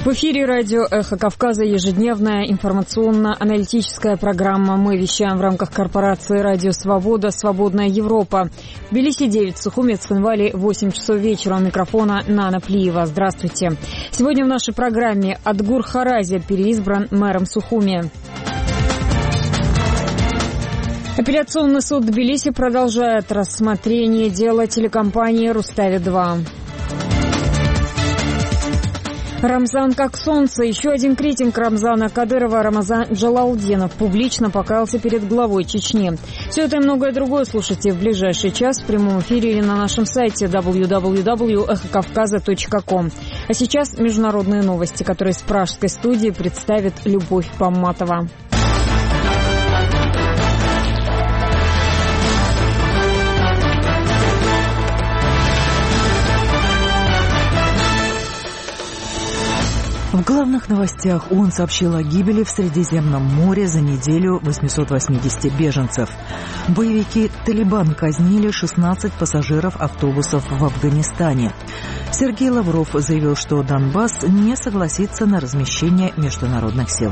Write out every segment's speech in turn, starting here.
В эфире радио «Эхо Кавказа», ежедневная информационно-аналитическая программа. Мы вещаем в рамках корпорации «Радио Свобода», «Свободная Европа». В Тбилиси 9, в Сухуме, Цхинвале 8 часов вечера. У микрофона Нана Плиева. Здравствуйте. Сегодня в нашей программе Адгур Харази переизбран мэром Сухуми. Апелляционный суд Тбилиси продолжает рассмотрение дела телекомпании «Рустави-2». Рамзан как солнце. Еще один критик Рамзана Кадырова, Рамазан Джалалдинов, публично покаялся перед главой Чечни. Все это и многое другое слушайте в ближайший час в прямом эфире или на нашем сайте www.эхокавказа.ком. А сейчас международные новости, которые с пражской студии представит Любовь Памматова. В главных новостях ООН сообщил о гибели в Средиземном море за неделю 880 беженцев. Боевики «Талибан» казнили 16 пассажиров автобусов в Афганистане. Сергей Лавров заявил, что Донбасс не согласится на размещение международных сил.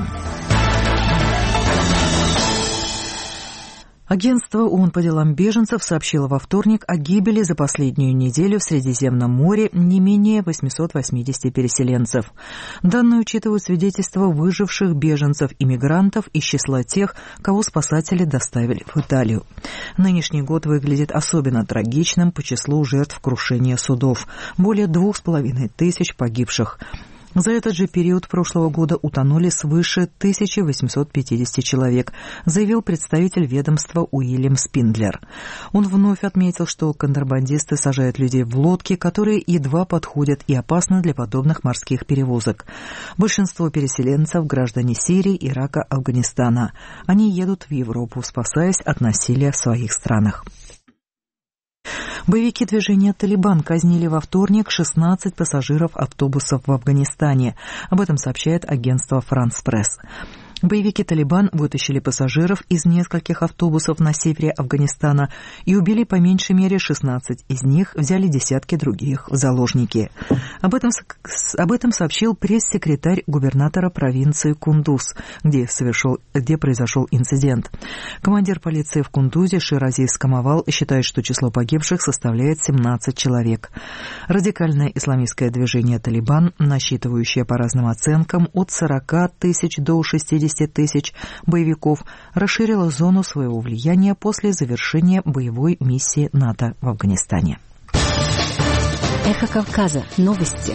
Агентство ООН по делам беженцев сообщило во вторник о гибели за последнюю неделю в Средиземном море не менее 880 переселенцев. Данные учитывают свидетельства выживших беженцев-иммигрантов из числа тех, кого спасатели доставили в Италию. Нынешний год выглядит особенно трагичным по числу жертв крушения судов. Более 2500 погибших. За этот же период прошлого года утонули свыше 1850 человек, заявил представитель ведомства Уильям Спиндлер. Он вновь отметил, что контрабандисты сажают людей в лодки, которые едва подходят и опасны для подобных морских перевозок. Большинство переселенцев – граждане Сирии, Ирака, Афганистана. Они едут в Европу, спасаясь от насилия в своих странах. Боевики движения «Талибан» казнили во вторник 16 пассажиров автобусов в Афганистане. Об этом сообщает агентство «Франс Пресс». Боевики «Талибан» вытащили пассажиров из нескольких автобусов на севере Афганистана и убили по меньшей мере 16 из них, взяли десятки других в заложники. Об этом сообщил пресс-секретарь губернатора провинции Кундуз, где произошел инцидент. Командир полиции в Кундузе Ширазис Камавал считает, что число погибших составляет 17 человек. Радикальное исламистское движение «Талибан», насчитывающее по разным оценкам от 40 тысяч до 60 тысяч боевиков, расширила зону своего влияния после завершения боевой миссии НАТО в Афганистане. Эхо Кавказа. Новости.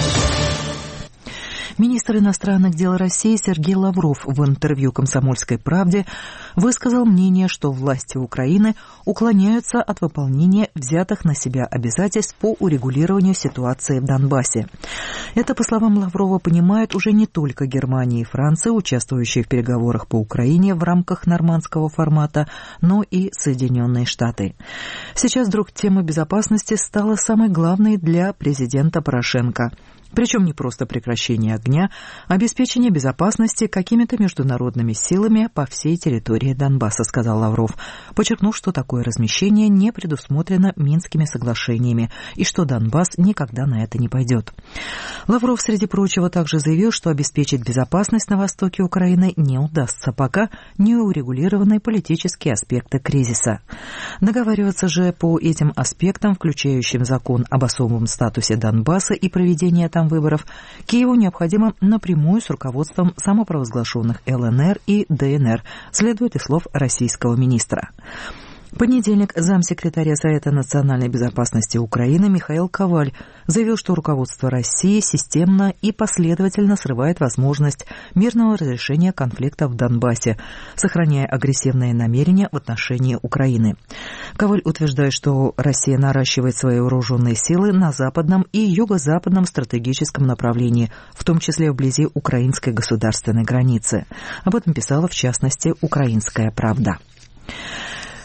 Министр иностранных дел России Сергей Лавров в интервью «Комсомольской правде» высказал мнение, что власти Украины уклоняются от выполнения взятых на себя обязательств по урегулированию ситуации в Донбассе. Это, по словам Лаврова, понимают уже не только Германия и Франция, участвующие в переговорах по Украине в рамках нормандского формата, но и Соединенные Штаты. Сейчас вдруг тема безопасности стала самой главной для президента Порошенко. Причем не просто прекращение огня, а обеспечение безопасности какими-то международными силами по всей территории Донбасса, сказал Лавров, подчеркнув, что такое размещение не предусмотрено Минскими соглашениями и что Донбасс никогда на это не пойдет. Лавров, среди прочего, также заявил, что обеспечить безопасность на востоке Украины не удастся, пока не урегулированы политические аспекты кризиса. Договариваться же по этим аспектам, включающим закон об особом статусе Донбасса и проведение там выборов, Киеву необходимо напрямую с руководством самопровозглашенных ЛНР и ДНР, следует из слов российского министра. В понедельник замсекретаря Совета национальной безопасности Украины Михаил Коваль заявил, что руководство России системно и последовательно срывает возможность мирного разрешения конфликта в Донбассе, сохраняя агрессивные намерения в отношении Украины. Коваль утверждает, что Россия наращивает свои вооруженные силы на западном и юго-западном стратегическом направлении, в том числе вблизи украинской государственной границы. Об этом писала, в частности, «Украинская правда».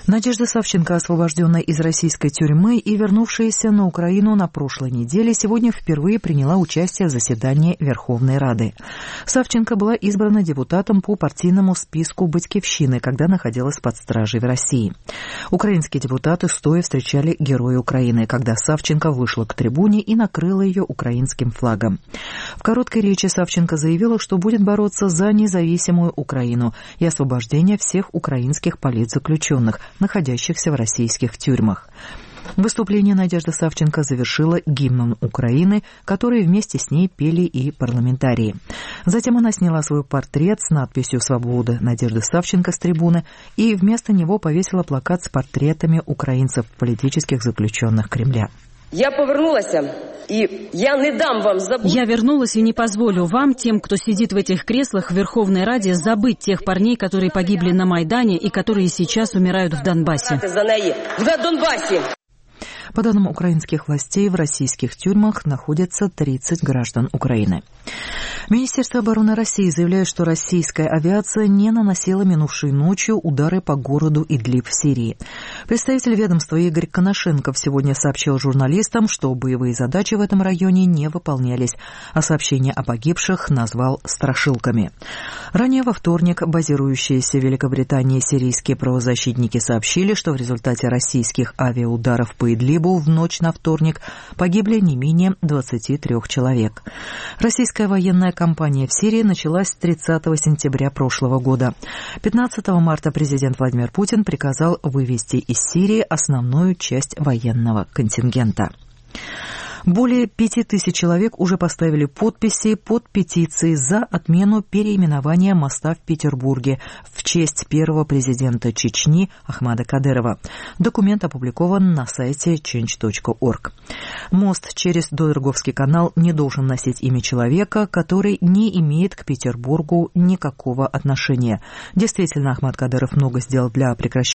Надежда Савченко, освобожденная из российской тюрьмы и вернувшаяся на Украину на прошлой неделе, сегодня впервые приняла участие в заседании Верховной Рады. Савченко была избрана депутатом по партийному списку «Батьківщины», когда находилась под стражей в России. Украинские депутаты стоя встречали Героя Украины, когда Савченко вышла к трибуне и накрыла ее украинским флагом. В короткой речи Савченко заявила, что будет бороться за независимую Украину и освобождение всех украинских политзаключенных, находящихся в российских тюрьмах. Выступление Надежда Савченко завершила гимном Украины, который вместе с ней пели и парламентарии. Затем она сняла свой портрет с надписью «Свобода» Надежды Савченко с трибуны и вместо него повесила плакат с портретами украинцев, политических заключенных Кремля. Я вернулась и не позволю вам, тем, кто сидит в этих креслах в Верховной Раде, забыть тех парней, которые погибли на Майдане и которые сейчас умирают в Донбассе. По данным украинских властей, в российских тюрьмах находятся 30 граждан Украины. Министерство обороны России заявляет, что российская авиация не наносила минувшей ночью удары по городу Идлиб в Сирии. Представитель ведомства Игорь Коношенков сегодня сообщил журналистам, что боевые задачи в этом районе не выполнялись, а сообщение о погибших назвал страшилками. Ранее во вторник базирующиеся в Великобритании сирийские правозащитники сообщили, что в результате российских авиаударов по Идлибу в ночь на вторник погибли не менее 23 человек. Российская военная кампания в Сирии началась 30 сентября прошлого года. 15 марта президент Владимир Путин приказал вывести из Сирии основную часть военного контингента. Более 5000 человек уже поставили подписи под петицией за отмену переименования моста в Петербурге в честь первого президента Чечни Ахмада Кадырова. Документ опубликован на сайте change.org. Мост через Додерговский канал не должен носить имя человека, который не имеет к Петербургу никакого отношения. Действительно, Ахмад Кадыров много сделал для прекращения